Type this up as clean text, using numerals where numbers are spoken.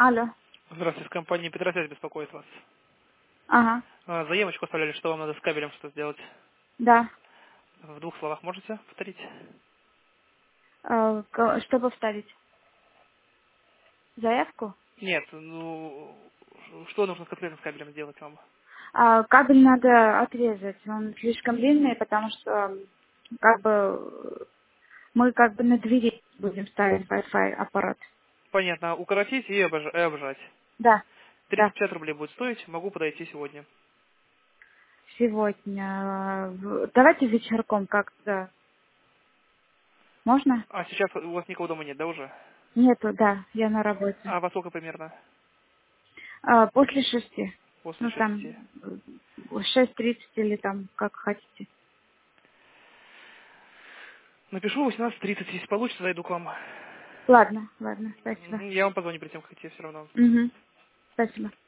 Алло. Здравствуйте, с компании Петросвязь беспокоит вас. Ага. Заявочку оставляли, что вам надо с кабелем что сделать. Да. В двух словах можете повторить? Что повторить? Заявку? Нет, ну, что нужно конкретно с кабелем сделать вам? Кабель надо отрезать. Он слишком длинный, потому что как бы мы как бы на двери будем ставить Wi-Fi аппарат. Понятно, укоротить и обжать. Да. Да. 350 рублей будет стоить, могу подойти сегодня. Сегодня. Давайте вечерком как-то. Можно? А сейчас у вас никого дома нет, да, уже? Нету, да. Я на работе. А во сколько примерно? После 6. После Ну там 6. 6:30 или там как хотите. Напишу 18:30, если получится, зайду к вам. Ладно, ладно. Спасибо. Я вам позвоню перед тем, как идти все равно. Угу. Спасибо.